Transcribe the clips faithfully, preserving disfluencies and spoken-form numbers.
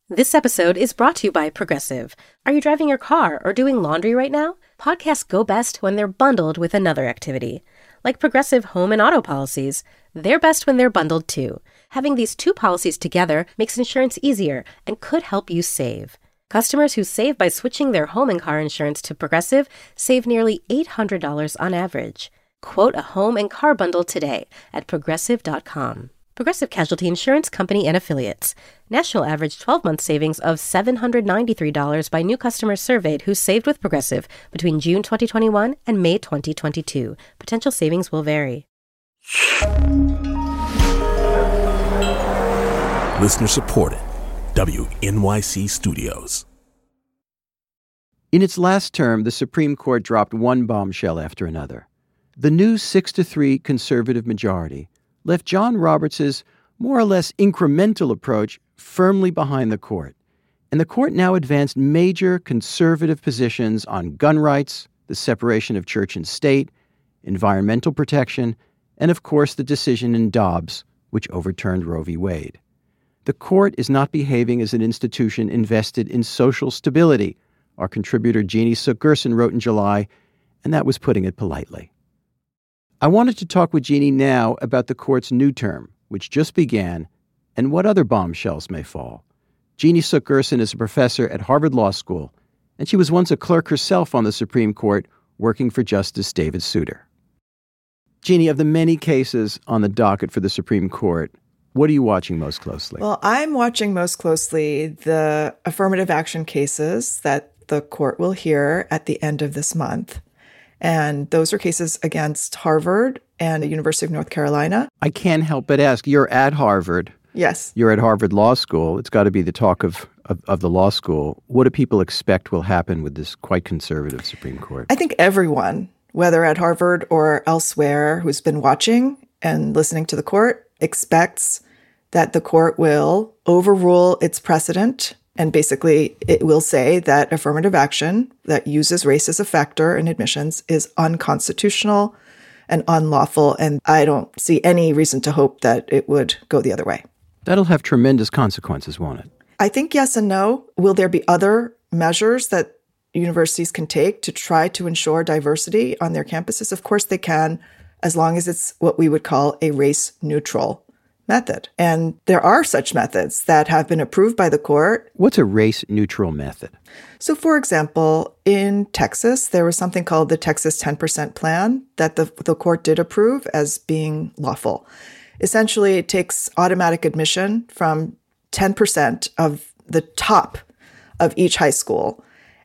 This episode is brought to you by Progressive. Are you driving your car or doing laundry right now? Podcasts go best when they're bundled with another activity. Like Progressive home and auto policies, they're best when they're bundled too. Having these two policies together makes insurance easier and could help you save. Customers who save by switching their home and car insurance to Progressive save nearly eight hundred dollars on average. Quote a home and car bundle today at progressive dot com. Progressive Casualty Insurance Company and Affiliates. National average twelve-month savings of seven hundred ninety-three dollars by new customers surveyed who saved with Progressive between June twenty twenty-one and May twenty twenty-two. Potential savings will vary. Listener supported. W N Y C Studios. In its last term, the Supreme Court dropped one bombshell after another. The new six to three conservative majority left John Roberts' more or less incremental approach firmly behind the court. And the court now advanced major conservative positions on gun rights, the separation of church and state, environmental protection, and of course the decision in Dobbs, which overturned Roe v. Wade. The court is not behaving as an institution invested in social stability, our contributor Jeannie Suk Gerson wrote in July, and that was putting it politely. I wanted to talk with Jeannie now about the court's new term, which just began, and what other bombshells may fall. Jeannie Suk Gerson is a professor at Harvard Law School, and she was once a clerk herself on the Supreme Court, working for Justice David Souter. Jeannie, of the many cases on the docket for the Supreme Court, what are you watching most closely? Well, I'm watching most closely the affirmative action cases that the court will hear at the end of this month. And those are cases against Harvard and the University of North Carolina. I can't help but ask, you're at Harvard. Yes. You're at Harvard Law School. It's got to be the talk of, of, of the law school. What do people expect will happen with this quite conservative Supreme Court? I think everyone, whether at Harvard or elsewhere, who's been watching and listening to the court, expects that the court will overrule its precedent. And basically, it will say that affirmative action that uses race as a factor in admissions is unconstitutional and unlawful. And I don't see any reason to hope that it would go the other way. That'll have tremendous consequences, won't it? I think yes and no. Will there be other measures that universities can take to try to ensure diversity on their campuses? Of course they can, as long as it's what we would call a race-neutral method. And there are such methods that have been approved by the court. What's a race-neutral method? So, for example, in Texas, there was something called the Texas ten percent Plan that the, the court did approve as being lawful. Essentially, it takes automatic admission from ten percent of the top of each high school.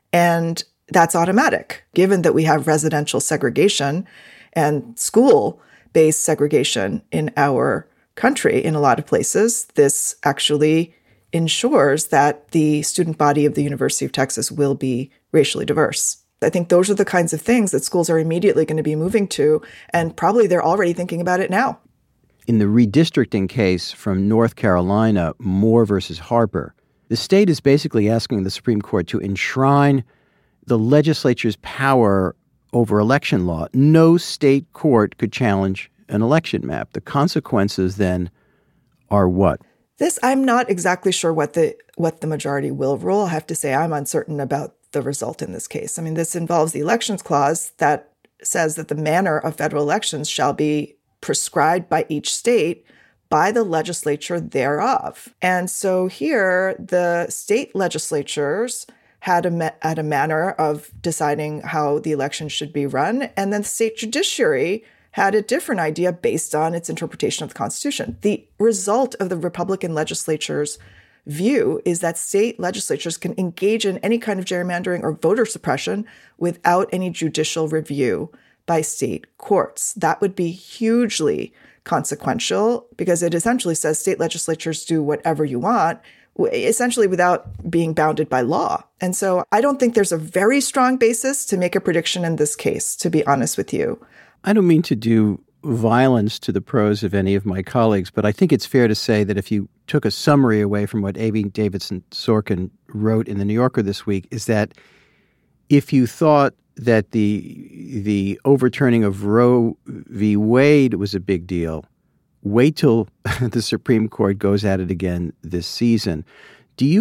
And that's automatic, given that we have residential segregation and school-based segregation in our country in a lot of places. This actually ensures that the student body of the University of Texas will be racially diverse. I think those are the kinds of things that schools are immediately going to be moving to, and probably they're already thinking about it now. In the redistricting case from North Carolina, Moore versus Harper, the state is basically asking the Supreme Court to enshrine the legislature's power over election law. No state court could challenge an election map. The consequences then are what? This, I'm not exactly sure what the what the majority will rule. I have to say I'm uncertain about the result in this case. I mean, this involves the elections clause that says that the manner of federal elections shall be prescribed by each state by the legislature thereof. And so here, the state legislatures had a, had a manner of deciding how the election should be run, and then the state judiciary had a different idea based on its interpretation of the Constitution. The result of the Republican legislature's view is that state legislatures can engage in any kind of gerrymandering or voter suppression without any judicial review by state courts. That would be hugely consequential because it essentially says state legislatures do whatever you want, essentially without being bounded by law. And so I don't think there's a very strong basis to make a prediction in this case, to be honest with you. I don't mean to do violence to the prose of any of my colleagues, but I think it's fair to say that if you took a summary away from what Amy Davidson Sorkin wrote in The New Yorker this week, is that if you thought that the the overturning of Roe v. Wade was a big deal, wait till the Supreme Court goes at it again this season. Do you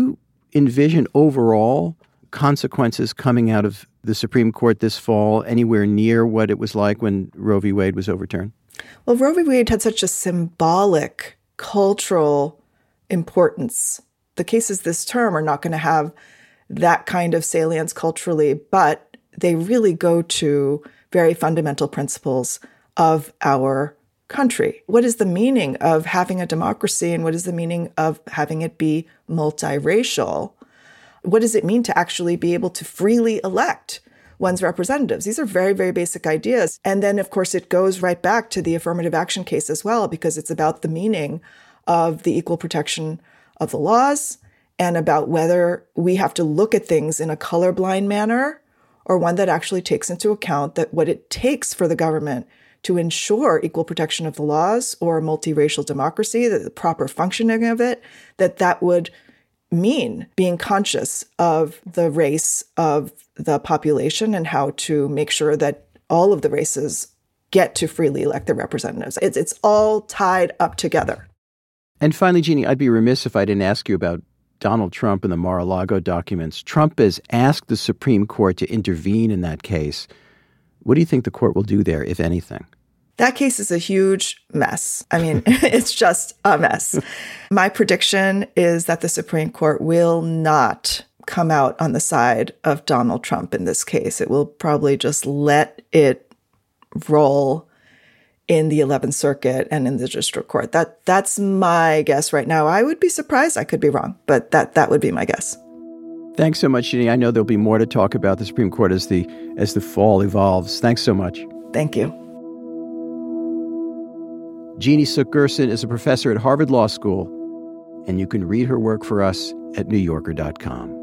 envision overall consequences coming out of the Supreme Court this fall anywhere near what it was like when Roe v. Wade was overturned? Well, Roe v. Wade had such a symbolic, cultural importance. The cases this term are not going to have that kind of salience culturally, but they really go to very fundamental principles of our country. What is the meaning of having a democracy, and what is the meaning of having it be multiracial? What does it mean to actually be able to freely elect one's representatives? These are very, very basic ideas. And then, of course, it goes right back to the affirmative action case as well, because it's about the meaning of the equal protection of the laws and about whether we have to look at things in a colorblind manner or one that actually takes into account that what it takes for the government to ensure equal protection of the laws or multiracial democracy, that the proper functioning of it, that that would mean being conscious of the race of the population and how to make sure that all of the races get to freely elect their representatives. It's, it's all tied up together. And finally, Jeannie, I'd be remiss if I didn't ask you about Donald Trump and the Mar-a-Lago documents. Trump has asked the Supreme Court to intervene in that case. What do you think the court will do there, if anything? That case is a huge mess. I mean, it's just a mess. My prediction is that the Supreme Court will not come out on the side of Donald Trump in this case. It will probably just let it roll in the eleventh Circuit and in the district court. That that's my guess right now. I would be surprised. I could be wrong, but that that would be my guess. Thanks so much, Jeannie. I know there'll be more to talk about the Supreme Court as the as the fall evolves. Thanks so much. Thank you. Jeannie Suk Gerson is a professor at Harvard Law School, and you can read her work for us at new yorker dot com.